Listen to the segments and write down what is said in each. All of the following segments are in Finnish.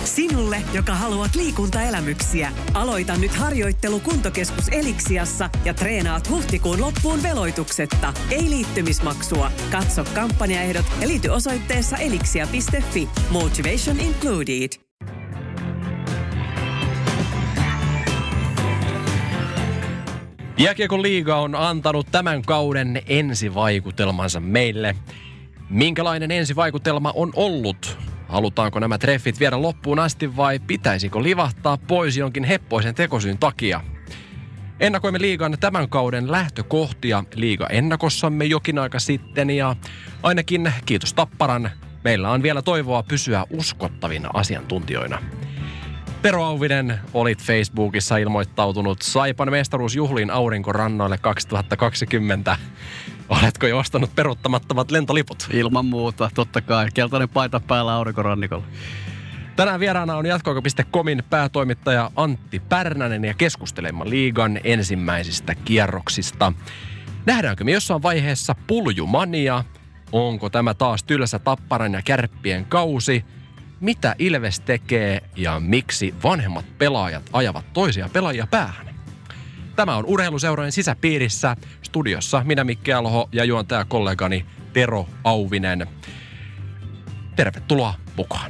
Sinulle, joka haluat liikuntaelämyksiä. Aloita nyt harjoittelu Kuntokeskus Eliksiassa ja treenaat huhtikuun loppuun veloituksetta. Ei liittymismaksua. Katso kampanjaehdot ja liity osoitteessa elixia.fi. Motivation included. Jääkiekon liiga on antanut tämän kauden ensivaikutelmansa meille. Minkälainen ensivaikutelma on ollut? Halutaanko nämä treffit viedä loppuun asti vai pitäisikö livahtaa pois jonkin heppoisen tekosyyn takia? Ennakoimme liigan tämän kauden lähtökohtia liiga-ennakossamme jokin aika sitten ja ainakin kiitos Tapparan, meillä on vielä toivoa pysyä uskottavina asiantuntijoina. Tero Auvinen, olit Facebookissa ilmoittautunut Saipan mestaruusjuhliin Aurinkorannoille 2020. Oletko jo ostanut peruuttamattomat lentoliput? Ilman muuta, totta kai. Keltainen paita päällä Aurinkorannikolla. Tänään vieraana on Jatkoaika.comin päätoimittaja Antti Pärnänen ja keskustelemme liigan ensimmäisistä kierroksista. Nähdäänkö me jossain vaiheessa puljumania? Onko tämä taas tylsä Tapparan ja Kärppien kausi? Mitä Ilves tekee ja miksi vanhemmat pelaajat ajavat toisia pelaajia päähän? Tämä on Urheiluseurojen sisäpiirissä. Studiossa minä Mikki Alho ja juontajakollegani Tero Auvinen. Tervetuloa mukaan.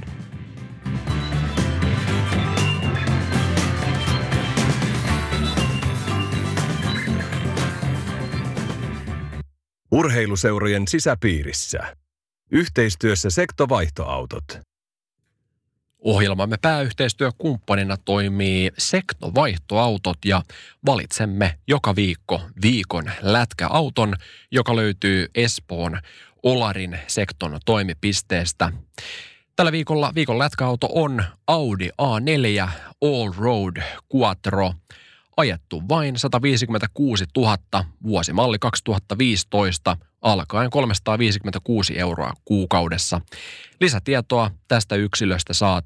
Urheiluseurojen sisäpiirissä. Yhteistyössä Sekto-vaihtoautot. Ohjelmamme pääyhteistyökumppanina toimii Sekto-vaihtoautot ja valitsemme joka viikko viikon lätkäauton, joka löytyy Espoon Olarin Sekton toimipisteestä. Tällä viikolla viikon lätkäauto on Audi A4 Allroad Quattro. Ajettu vain 156 000, vuosimalli 2015, alkaen 356 € kuukaudessa. Lisätietoa tästä yksilöstä saat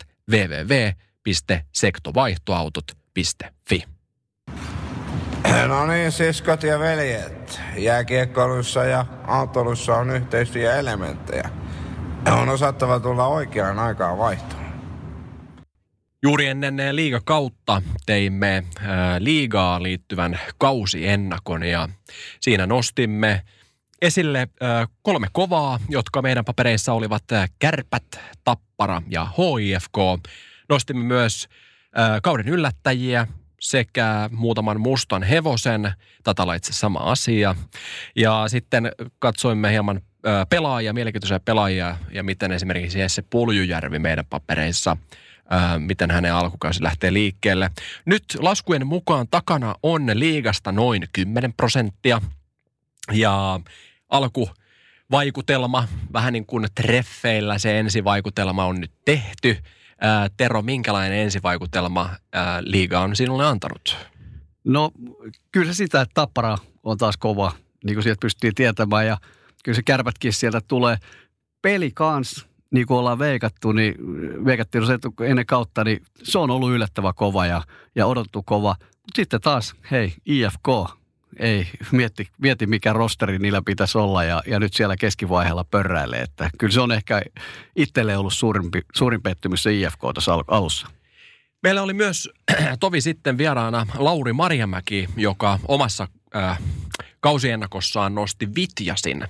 www.sektovaihtoautot.fi. No niin, siskot ja veljet. Jääkiekkoilussa ja autoilussa on yhteistyöelementtejä. On osattava tulla oikeaan aikaan vaihtoon. Juuri ennen liigakautta teimme liigaa liittyvän kausiennakon ja siinä nostimme esille 3 kovaa, jotka meidän papereissa olivat Kärpät, Tappara ja HIFK. Nostimme myös kauden yllättäjiä sekä muutaman mustan hevosen, taitaa olla itse sama asia. Ja sitten katsoimme hieman pelaajia, mielenkiintoisia pelaajia ja miten esimerkiksi Jesse Puljujärvi meidän papereissa miten hänen alkukausi lähtee liikkeelle. Nyt laskujen mukaan takana on liigasta noin 10%. Ja alkuvaikutelma, vähän niin kuin treffeillä se ensivaikutelma on nyt tehty. Tero, minkälainen ensivaikutelma liiga on sinulle antanut? No kyllä se sitä, että Tappara on taas kova, niin kuin sieltä pystyttiin tietämään. Ja kyllä se Kärpätkin sieltä tulee. Peli kans, niin kuin ollaan veikattu, niin veikattiin se, että ennen kautta, niin se on ollut yllättävän kova ja odotettu kova. Mutta sitten taas, hei, IFK, ei mieti mikä rosteri niillä pitäisi olla ja nyt siellä keskivaiheella pörräilee. Että kyllä se on ehkä itselle ollut suurin pettymys se IFK tuossa alussa. Meillä oli myös tovi sitten vieraana Lauri Marjamäki, joka omassa kausiennakossaan nosti Vitjasin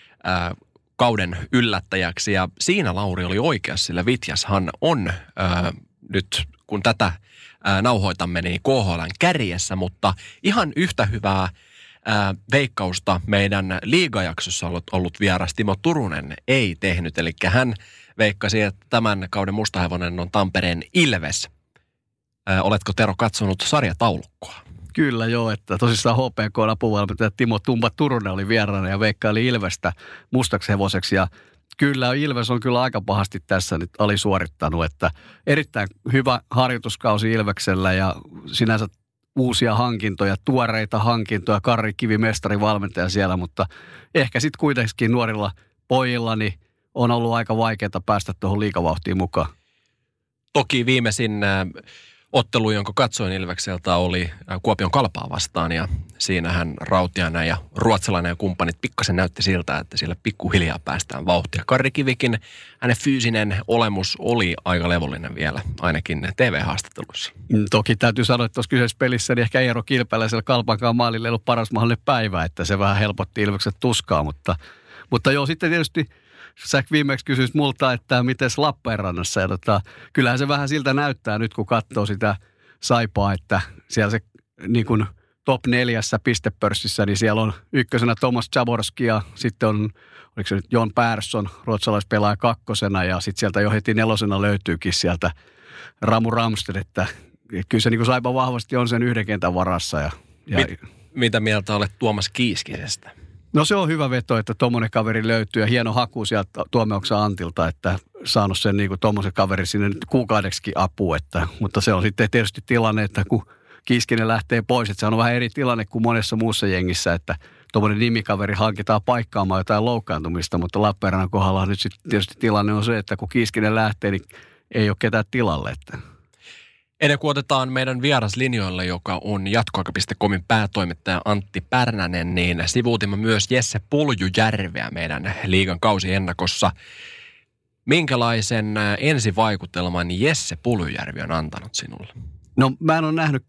kauden yllättäjäksi ja siinä Lauri oli oikeassa, sillä Vitjashan on nyt kun tätä nauhoitamme niin KHL:n kärjessä, mutta ihan yhtä hyvää veikkausta meidän liigajaksossa ollut vieras Timo Turunen ei tehnyt, eli hän veikkasi, että tämän kauden mustahevonen on Tampereen Ilves. Oletko Tero katsonut sarjataulukkoa? Kyllä joo, että tosissaan HPK-apuvalmentaja Timo Tumba Turunen oli vieraana ja veikkaili Ilvestä mustaksi hevoseksi ja kyllä Ilves on kyllä aika pahasti tässä nyt alisuorittanut, että erittäin hyvä harjoituskausi Ilveksellä ja sinänsä uusia hankintoja, tuoreita hankintoja, Karri Kivi mestarivalmentaja siellä, mutta ehkä sitten kuitenkin nuorilla pojilla niin on ollut aika vaikeaa päästä tuohon liigavauhtiin mukaan. Toki viimeisin ottelu, jonka katsoin Ilvekseltä, oli Kuopion Kalpaa vastaan ja siinähän Rautiainen ja ruotsalainen ja kumppanit pikkasen näytti siltä, että siellä pikkuhiljaa päästään vauhtia. Karri Kivikin, hänen fyysinen olemus oli aika levollinen vielä, ainakin TV-haastattelussa. Toki täytyy sanoa, että tuossa kyseisessä pelissä niin ehkä Eero Kilpeläisellä Kalpankaan maalille ei ollut paras mahdollinen päivä, että se vähän helpotti Ilvekset tuskaa, mutta joo, sitten tietysti sä viimeksi kysyisit multa, että miten Lappeenrannassa. Ja kyllähän se vähän siltä näyttää nyt, kun katsoo sitä Saipaa, että siellä se niin kuin top 4 pistepörssissä, niin siellä on ykkösenä Tomas Zaborski ja sitten on, oliko se nyt Jon Persson, ruotsalaispelaaja kakkosena ja sitten sieltä jo heti 4 löytyykin sieltä Ramu Ramsted, että kyllä se niin kuin Saipa vahvasti on sen yhden kentän varassa. Mitä mieltä olet Tuomas Kiiskisestä? No se on hyvä veto, että tommonen kaveri löytyy ja hieno haku sieltä Tuomeoksa Antilta, että saanut sen niin kuin tommosen kaveri sinne kuukaudeksikin apua. Mutta se on sitten tietysti tilanne, että kun Kiiskinen lähtee pois, että se on vähän eri tilanne kuin monessa muussa jengissä, että tommonen nimikaveri hankitaan paikkaamaan jotain loukkaantumista, mutta Lappeenrannan kohdalla nyt sitten tietysti tilanne on se, että kun Kiiskinen lähtee, niin ei ole ketään tilalle. Ennen kuin otetaan meidän vieraslinjoille, joka on jatkoaika.comin päätoimittaja Antti Pärnänen, niin sivuutimme myös Jesse Puljujärveä meidän liigan kausiennakossa. Minkälaisen ensivaikutelman Jesse Puljujärvi on antanut sinulle? No mä en ole nähnyt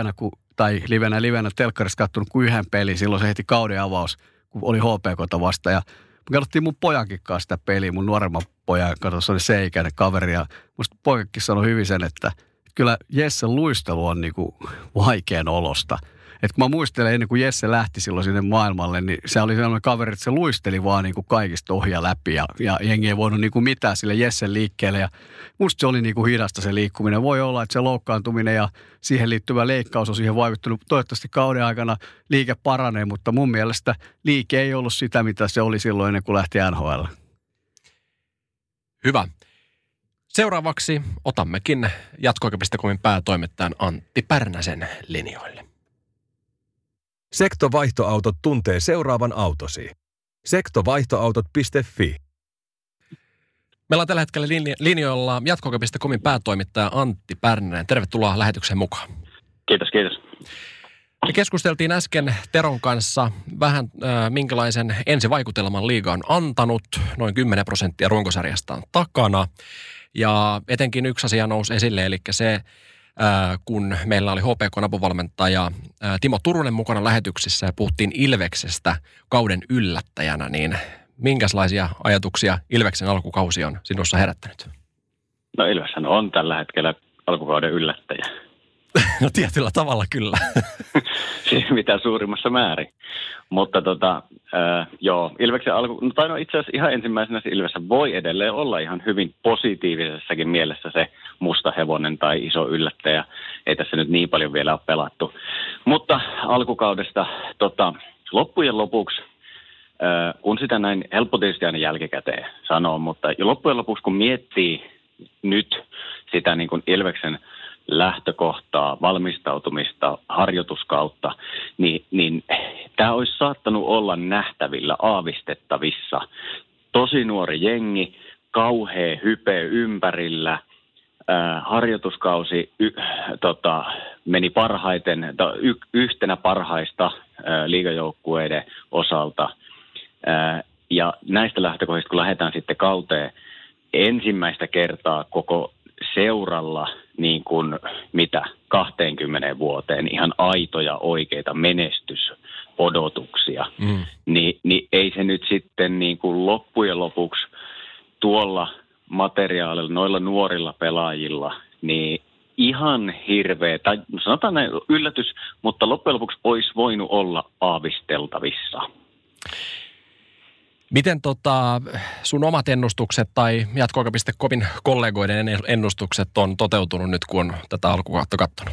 livenä telkkarissa katsonut kuin yhden pelin. Silloin se heti kauden avaus, kun oli HPK:ta vasta. Ja me katsottiin mun pojankin kanssa sitä peliä, mun nuoremman pojan, se oli seikäinen kaveri. Ja musta poikakin sanoi hyvin sen, että kyllä Jessen luistelu on niinku vaikean olosta. Et kun mä muistelen ennen kuin Jesse lähti silloin sinne maailmalle, niin se oli sellainen kaveri, että se luisteli vaan niinku kaikista ohja läpi ja jengi ei voinut niinku mitään sille Jessen liikkeelle. Ja musta se oli niinku hidasta se liikkuminen. Voi olla, että se loukkaantuminen ja siihen liittyvä leikkaus on siihen vaikuttanut. Toivottavasti kauden aikana liike paranee, mutta mun mielestä liike ei ollut sitä, mitä se oli silloin ennen kuin lähti NHL. Hyvä. Seuraavaksi otammekin jatkoaika.comin päätoimittajan Antti Pärnäsen linjoille. Sektovaihtoautot tuntee seuraavan autosi. Sektovaihtoautot.fi. Meillä on tällä hetkellä linjoilla jatkoaika.comin päätoimittaja Antti Pärnänen. Tervetuloa lähetykseen mukaan. Kiitos. Me keskusteltiin äsken Teron kanssa vähän minkälaisen ensivaikutelman liiga on antanut. Noin 10% runkosarjasta on takana. Ja etenkin yksi asia nousi esille, eli se, kun meillä oli HPK:n apuvalmentaja Timo Turunen mukana lähetyksissä ja puhuttiin Ilveksestä kauden yllättäjänä, niin minkälaisia ajatuksia Ilveksen alkukausi on sinussa herättänyt? No Ilveshän on tällä hetkellä alkukauden yllättäjä. No tietyllä tavalla kyllä. Mitä suurimmassa määrin. Mutta joo, Ilveksen itse asiassa ihan ensimmäisenä Ilvessä voi edelleen olla ihan hyvin positiivisessakin mielessä se musta hevonen tai iso yllättäjä. Ei tässä nyt niin paljon vielä ole pelattu. Mutta alkukaudesta loppujen lopuksi, kun sitä näin helppo tietysti aina jälkikäteen sanoo, mutta loppujen lopuksi kun miettii nyt sitä niin kuin Ilveksen lähtökohtaa, valmistautumista, harjoituskautta, niin tämä olisi saattanut olla nähtävillä, aavistettavissa. Tosi nuori jengi, kauhea hype ympärillä, harjoituskausi meni parhaiten, yhtenä parhaista liigajoukkueiden osalta. Ja näistä lähtökohdista, kun lähdetään sitten kauteen ensimmäistä kertaa koko seuralla niin kuin 20 vuoteen ihan aitoja oikeita menestysodotuksia, niin ei se nyt sitten niin kuin loppujen lopuksi tuolla materiaalilla, noilla nuorilla pelaajilla, niin ihan hirveä, tai sanotaan näin yllätys, mutta loppujen lopuksi olisi voinut olla aavisteltavissa. Miten sun omat ennustukset tai jatkoaika.comin kollegoiden ennustukset on toteutunut nyt, kun on tätä alkukautta katsonut?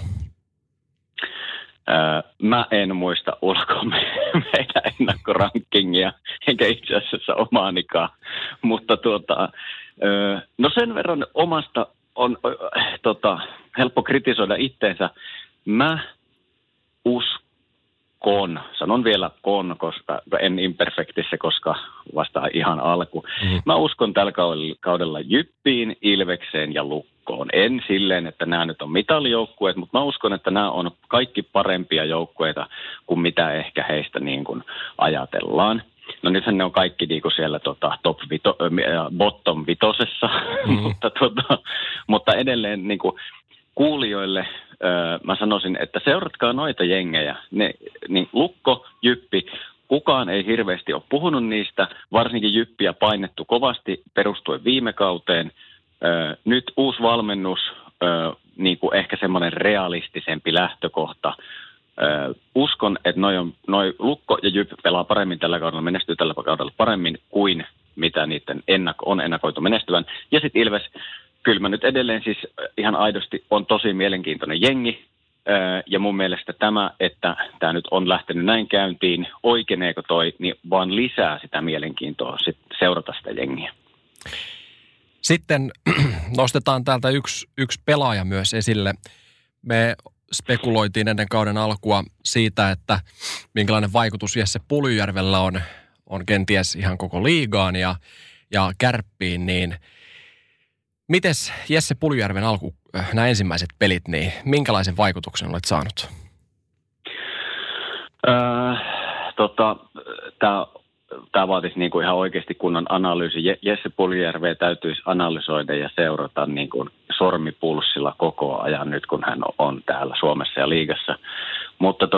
Mä en muista ulkoa meidän ennakkorankingia, enkä itse asiassa omaanikaan. Mutta no sen verran omasta on helppo kritisoida itteensä. Mä uskon sanon vielä koska en imperfektissä, koska vasta ihan alku. Mä uskon tällä kaudella Jyppiin, Ilvekseen ja Lukkoon. En silleen, että nämä nyt on mitalijoukkueet, mutta mä uskon, että nämä on kaikki parempia joukkueita kuin mitä ehkä heistä niin kuin ajatellaan. No nythän ne on kaikki niin kuin siellä bottom vitosessa, mutta edelleen niin kuin kuulijoille mä sanoisin, että seuratkaa noita jengejä. Niin Lukko, Jyppi, kukaan ei hirveästi ole puhunut niistä, varsinkin Jyppiä painettu kovasti perustuen viime kauteen. Nyt uusi valmennus, niin kuin ehkä semmoinen realistisempi lähtökohta. Uskon, että noi Lukko ja Jyppi pelaa paremmin tällä kaudella, menestyy tällä kaudella paremmin kuin mitä niiden on ennakoitu menestyvän. Ja sitten Ilves, kyllä mä nyt edelleen siis ihan aidosti on tosi mielenkiintoinen jengi. Ja mun mielestä että tämä nyt on lähtenyt näin käyntiin, oikeneeko toi, niin vaan lisää sitä mielenkiintoa seurata sitä jengiä. Sitten nostetaan täältä yksi pelaaja myös esille. Me spekuloitiin ennen kauden alkua siitä, että minkälainen vaikutus Jesse Puljujärvellä on kenties ihan koko liigaan ja Kärppiin, niin mites Jesse Puljujärven nämä ensimmäiset pelit, niin minkälaisen vaikutuksen olet saanut? Tämä vaatisi niin kuin ihan oikeasti kunnon analyysi. Jesse Puljujärveä täytyisi analysoida ja seurata niin kuin sormipulssilla koko ajan nyt, kun hän on täällä Suomessa ja liigassa. Mutta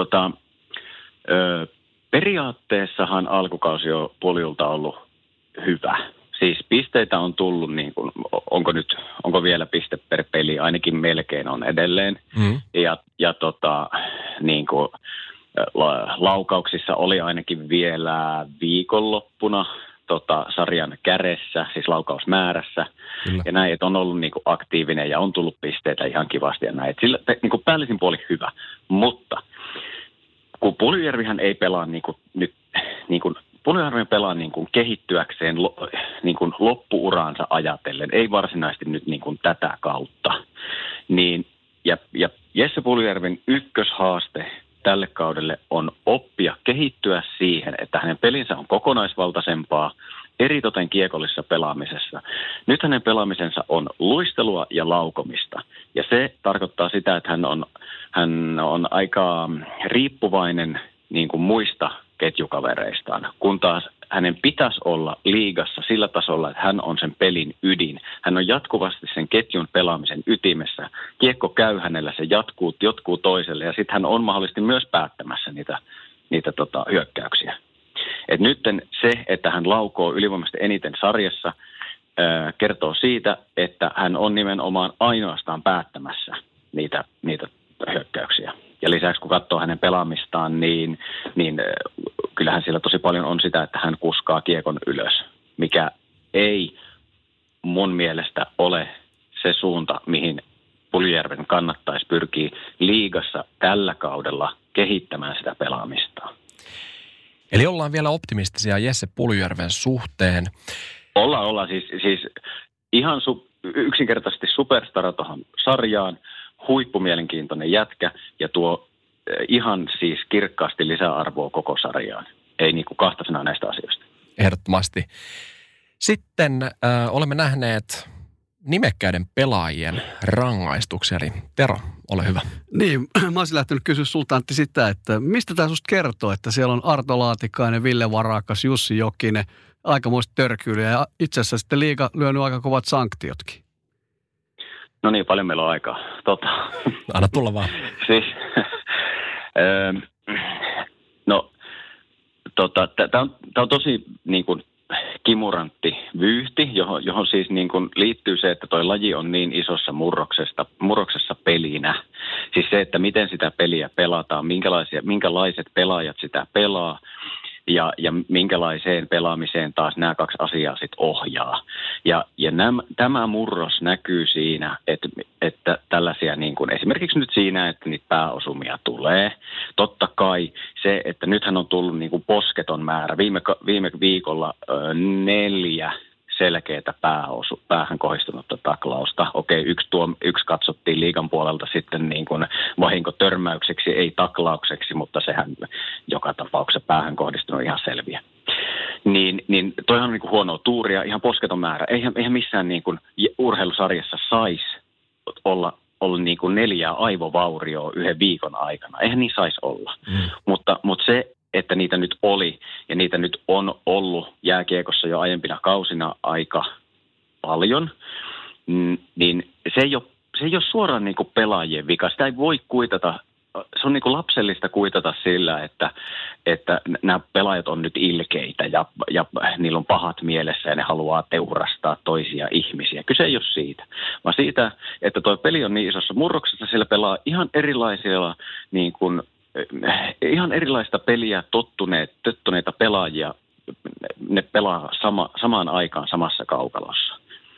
periaatteessahan alkukausi on Puljulta ollut hyvä. Siis pisteitä on tullut, niin kuin, onko vielä piste per peli, ainakin melkein on edelleen. Ja niin kuin, laukauksissa oli ainakin vielä viikonloppuna sarjan käressä, siis laukausmäärässä. Kyllä. Ja näin, että on ollut niin kuin aktiivinen ja on tullut pisteitä ihan kivasti ja näin. Sillä niin kuin päällisin puoli hyvä, mutta kun Puljujärvihän ei pelaa niin kuin nyt niin kuin Puljujärvi pelaa niin kuin kehittyäkseen niin kuin loppuuraansa ajatellen, ei varsinaisesti nyt niin kuin tätä kautta. Niin, ja Jesse Puljujärven ykköshaaste tälle kaudelle on oppia kehittyä siihen, että hänen pelinsä on kokonaisvaltaisempaa, eritoten kiekollisessa pelaamisessa. Nyt hänen pelaamisensa on luistelua ja laukomista. Ja se tarkoittaa sitä, että hän on aika riippuvainen niin kuin muista ketjukavereistaan, kun taas hänen pitäisi olla liigassa sillä tasolla, että hän on sen pelin ydin. Hän on jatkuvasti sen ketjun pelaamisen ytimessä. Kiekko käy hänellä, se jatkuu toiselle ja sitten hän on mahdollisesti myös päättämässä niitä hyökkäyksiä. Et nyt se, että hän laukoo ylivoimaisesti eniten sarjassa, kertoo siitä, että hän on nimenomaan ainoastaan päättämässä niitä hyökkäyksiä. Ja lisäksi kun katsoo hänen pelaamistaan, niin kyllähän siellä tosi paljon on sitä, että hän kuskaa kiekon ylös, mikä ei mun mielestä ole se suunta, mihin Puljujärven kannattaisi pyrkiä liigassa tällä kaudella kehittämään sitä pelaamistaan. Eli ollaan vielä optimistisia Jesse Puljujärven suhteen. Ollaan siis ihan yksinkertaisesti superstara tuohon sarjaan. Huippumielenkiintoinen jätkä ja tuo ihan siis kirkkaasti lisäarvoa koko sarjaan. Ei niin kuin kahta sanaa näistä asioista. Ehdottomasti. Sitten olemme nähneet nimekkäiden pelaajien rangaistuksia. Eli Tero, ole hyvä. Niin, mä olisin lähtenyt kysyä sulta Antti sitä, että mistä tämä susta kertoo, että siellä on Arto Laatikainen, Ville Varakas, Jussi Jokinen, aikamoista törkyyliä ja itse asiassa sitten liiga lyönyt aika kovat sanktiootkin. No niin, paljon meillä on aikaa. Anna tulla vaan. Siis, tämä on tosi niin kuin kimurantti vyyhti, johon siis niin kuin liittyy se, että toi laji on niin isossa murroksessa pelinä. Siis se, että miten sitä peliä pelataan, minkälaiset pelaajat sitä pelaa. Ja minkälaiseen pelaamiseen taas nämä kaksi asiaa sitten ohjaa. Ja tämä murros näkyy siinä, että tällaisia niin kuin esimerkiksi nyt siinä, että niitä pääosumia tulee. Totta kai se, että nythän on tullut niin kuin posketon määrä. Viime viikolla 4 selkeätä päähän kohdistunutta taklausta. Okei, yksi katsottiin liigan puolelta sitten niin kuin vahinkotörmäykseksi, ei taklaukseksi, mutta sehän joka tapauksessa päähän kohdistunut ihan selviä. Niin toihan on niin kuin huonoa tuuria, ihan posketon määrä. Eihän missään niin kuin urheilusarjassa saisi olla niin kuin 4 aivovaurioa yhden viikon aikana. Eihän niin saisi olla. Mutta se, että niitä nyt oli ja niitä nyt on ollut jääkiekossa jo aiempina kausina aika paljon, niin se ei ole suoraan niin kuin pelaajien vika. Sitä ei voi kuitata. Se on niin kuin lapsellista kuitata sillä, että nämä pelaajat on nyt ilkeitä ja niillä on pahat mielessä ja ne haluaa teurastaa toisia ihmisiä. Kyse ei ole siitä, vaan siitä, että tuo peli on niin isossa murroksessa, sillä pelaa ihan erilaisilla, niin kuin, ihan erilaista peliä tottuneita pelaajia. Ne pelaa samaan aikaan samassa kaukalossa.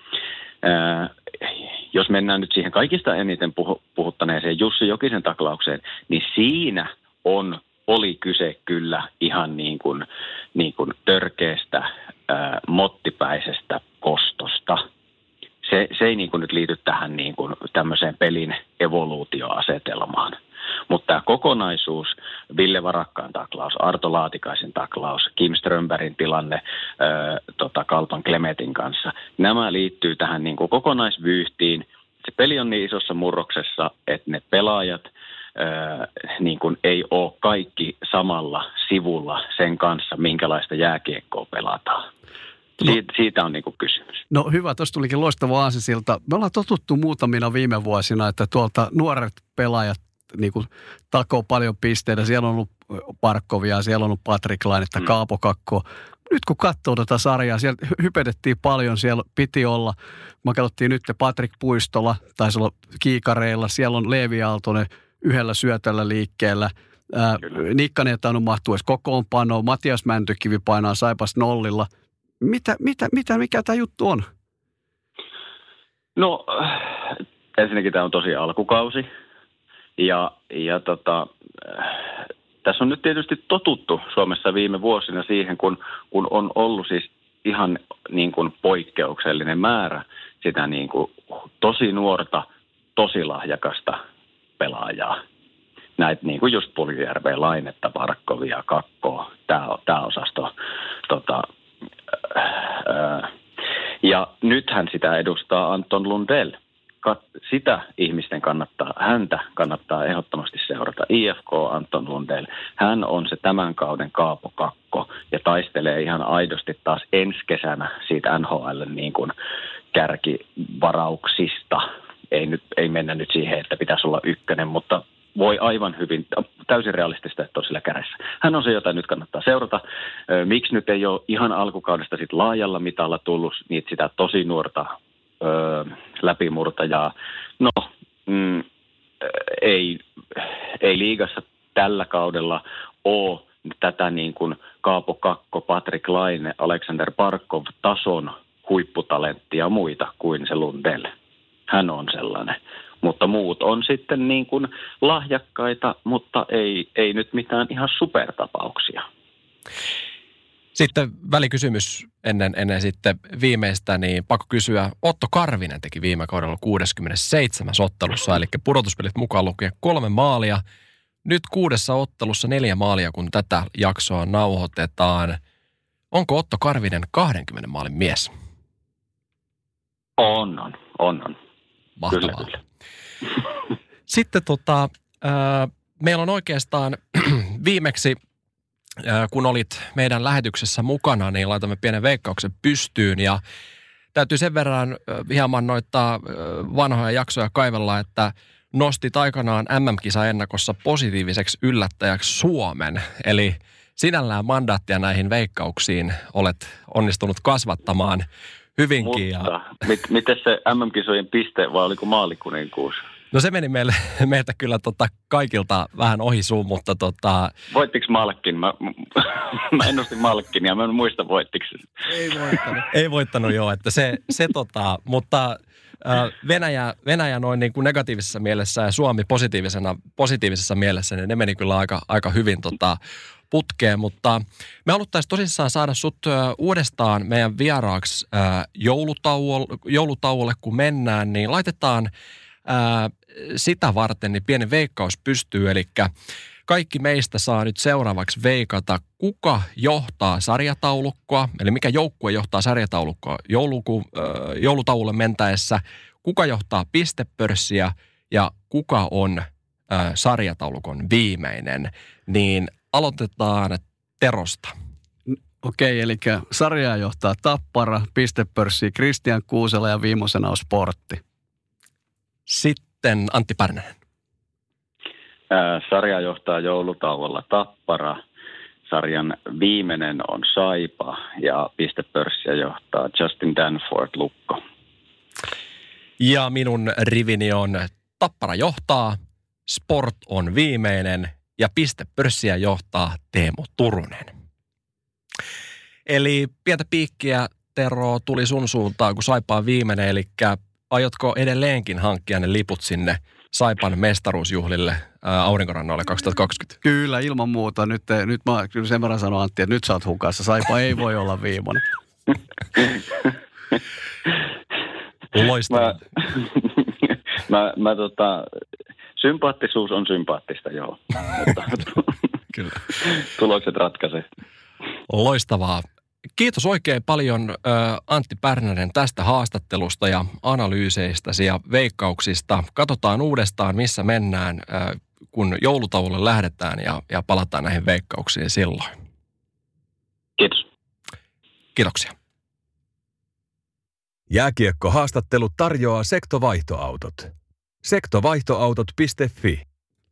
Jos mennään nyt siihen kaikista eniten puhuttaneeseen Jussi Jokisen taklaukseen, niin siinä oli kyse kyllä ihan niin kuin törkeästä, mottipäisestä kostosta. Se ei niin kuin nyt liity tähän niin kuin tämmöiseen pelin evoluutioasetelmaan. Mutta tämä kokonaisuus, Ville Varakkaan taklaus, Arto Laatikaisen taklaus, Kim Strömbergin tilanne Kalpan Klemetin kanssa, nämä liittyy tähän niin kuin kokonaisvyyhtiin. Se peli on niin isossa murroksessa, että ne pelaajat niin kuin ei ole kaikki samalla sivulla sen kanssa, minkälaista jääkiekkoa pelataan. Siitä on niin kuin kysymys. No hyvä, tuossa tulikin loistava aasinsilta. Me ollaan totuttu muutamina viime vuosina, että tuolta nuoret pelaajat niin kuin takoo paljon pisteitä. Siellä on ollut Parkkovia, siellä on ollut Patrik Lainetta, Kaapo Kakko. Nyt kun katsoo tätä sarjaa, siellä hypetettiin paljon, siellä piti olla. Me katsottiin nyt Patrik Puistola, taisi olla kiikareilla. Siellä on Leevi Aaltonen yhdellä syötöllä liikkeellä. Nikkanen ei tainnut mahtua edes kokoonpanoon. Matias Mäntykivi painaa Saipas nollilla. Mikä tämä juttu on? No, ensinnäkin tämä on tosi alkukausi. Ja tässä on nyt tietysti totuttu Suomessa viime vuosina siihen, kun on ollut siis ihan niin kuin poikkeuksellinen määrä sitä niin kuin tosi nuorta, tosi lahjakasta pelaajaa. Näitä niin kuin just Puljujärveä, Lainetta, Parkkovia, Kakkoa, tämä osasto. Ja nythän sitä edustaa Anton Lundell. Sitä häntä kannattaa ehdottomasti seurata. IFK Anton Lundell, hän on se tämän kauden Kaapo Kakko ja taistelee ihan aidosti taas ensi kesänä siitä NHL niin kuin kärkivarauksista. Ei mennä nyt siihen, että pitäisi olla ykkönen, mutta voi aivan hyvin, täysin realistista, että on sillä kädessä. Hän on se, jota nyt kannattaa seurata. Miksi nyt ei ole ihan alkukaudesta sit laajalla mitalla tullut niitä sitä tosi nuorta läpimurtajaa? No, ei liigassa tällä kaudella ole tätä niin kuin Kaapo Kakko, Patrik Laine, Alexander Barkov tason huipputalenttia muita kuin se Lundell. Hän on sellainen. Mutta muut on sitten niin kuin lahjakkaita, mutta ei nyt mitään ihan supertapauksia. Sitten välikysymys ennen sitten viimeistä, niin pakko kysyä. Otto Karvinen teki viime kaudella 67 ottelussa, eli pudotuspelit mukaan lukien 3 maalia. Nyt 6 ottelussa 4 maalia, kun tätä jaksoa nauhoitetaan. Onko Otto Karvinen 20 maalin mies? On. Mahtavaa. Kyllä. Sitten meillä on oikeastaan viimeksi, kun olit meidän lähetyksessä mukana, niin laitamme pienen veikkauksen pystyyn ja täytyy sen verran hieman noittaa vanhoja jaksoja kaivella, että nostit aikanaan MM-kisaennakossa positiiviseksi yllättäjäksi Suomen. Eli sinällään mandaattia näihin veikkauksiin olet onnistunut kasvattamaan hyvinkin. Mutta miten se MM-kisojen piste vai oliko maalikuninkuus? No se meni meiltä kyllä kaikilta vähän ohi suun, mutta Voittiko Malkin? Mä ennustin Malkin ja mä en muista voittiko. Ei voittanut. Ei voittanut joo, että se mutta Venäjä noin niin kuin negatiivisessa mielessä ja Suomi positiivisessa mielessä, niin ne meni kyllä aika hyvin putkeen, mutta me haluttaisiin tosissaan saada sut uudestaan meidän vieraaksi joulutauolle, kun mennään, niin laitetaan sitä varten niin pieni veikkaus pystyy, eli kaikki meistä saa nyt seuraavaksi veikata, kuka johtaa sarjataulukkoa, eli mikä joukkue johtaa sarjataulukkoa joulutauolle mentäessä, kuka johtaa pistepörssiä ja kuka on sarjataulukon viimeinen, niin aloitetaan Terosta. Okei, eli sarjaa johtaa Tappara, pistepörssiä Kristian Kuusela ja viimeisenä on Sportti. Sitten Antti Pärnänen. Sarja johtaa joulutauolla Tappara. Sarjan viimeinen on Saipa ja pistepörssiä johtaa Justin Danforth Lukko. Ja minun rivini on Tappara johtaa, Sport on viimeinen ja pistepörssiä johtaa Teemu Turunen. Eli pientä piikkiä, Tero, tuli sun suuntaan, kun Saipa on viimeinen, eli aiotko edelleenkin hankkia ne liput sinne Saipan mestaruusjuhlille Aurinkorannoille 2020? Kyllä, ilman muuta. Nyt mä kyllä sen verran sanon, Antti, että nyt sä oot hukassa. Saipa ei voi olla viimeinen. Loistavaa. Sympaattisuus on sympaattista, joo. Kyllä. Tulokset ratkaisee. Loistavaa. Kiitos oikein paljon Antti Pärnänen tästä haastattelusta ja analyyseistä ja veikkauksista. Katsotaan uudestaan, missä mennään, kun joulutauolle lähdetään ja palataan näihin veikkauksiin silloin. Kiitos. Kiitoksia. Jääkiekko-haastattelu tarjoaa Sektovaihtoautot. Sektovaihtoautot.fi.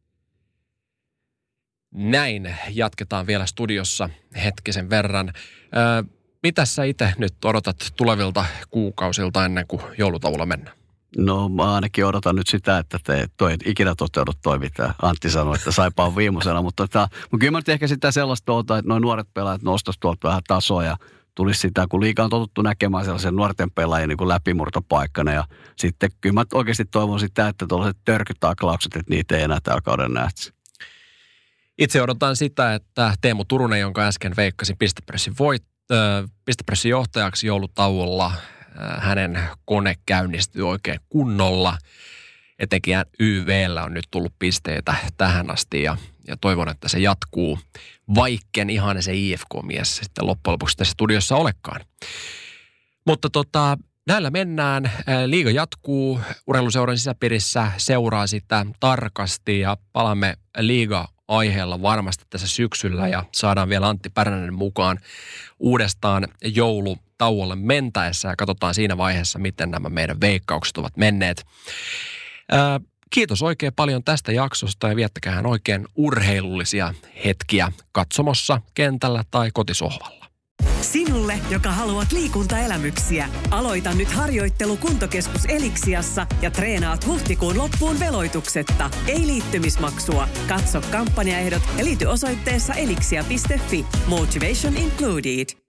Näin, jatketaan vielä studiossa hetkisen verran. Mitä sä itse nyt odotat tulevilta kuukausilta ennen kuin joulutauolla mennään? No mä ainakin odotan nyt sitä, että toi ikinä toteudu toi, mitä Antti sanoi, että Saipa on viimeisenä. Mutta kyllä mä nyt ehkä sitä sellaista että noin nuoret pelaajat nostaisi tuolta vähän tasoa ja tulisi sitä, kun liiga on totuttu näkemään sellaisen nuorten pelaajien niin kuin läpimurtopaikkana. Ja sitten kyllä mä oikeasti toivon sitä, että tuollaiset törkytaklaukset, että niitä ei enää tällä kauden nähtäisi. Itse odotan sitä, että Teemu Turunen, jonka äsken veikkasin pistepörssin johtajaksi joulutauolla, hänen kone käynnistyy oikein kunnolla. Etenkin YV:llä on nyt tullut pisteitä tähän asti ja toivon, että se jatkuu, vaikken ihan se IFK-mies sitten loppujen lopuksi tässä studiossa olekaan. Mutta näillä mennään. Liiga jatkuu. Urheiluseuran sisäpiirissä seuraa sitä tarkasti ja palaamme liiga-aiheella varmasti tässä syksyllä ja saadaan vielä Antti Pärnänen mukaan uudestaan joulutauolle mentäessä ja katsotaan siinä vaiheessa, miten nämä meidän veikkaukset ovat menneet. Kiitos oikein paljon tästä jaksosta ja viettäkäähän oikein urheilullisia hetkiä katsomossa, kentällä tai kotisohvalla. Sinulle, joka haluat liikuntaelämyksiä, aloita nyt harjoittelu Kuntokeskus Eliksiassa ja treenaat huhtikuun loppuun veloituksetta. Ei liittymismaksua. Katso kampanjaehdot ja liity osoitteessa elixia.fi. Motivation included.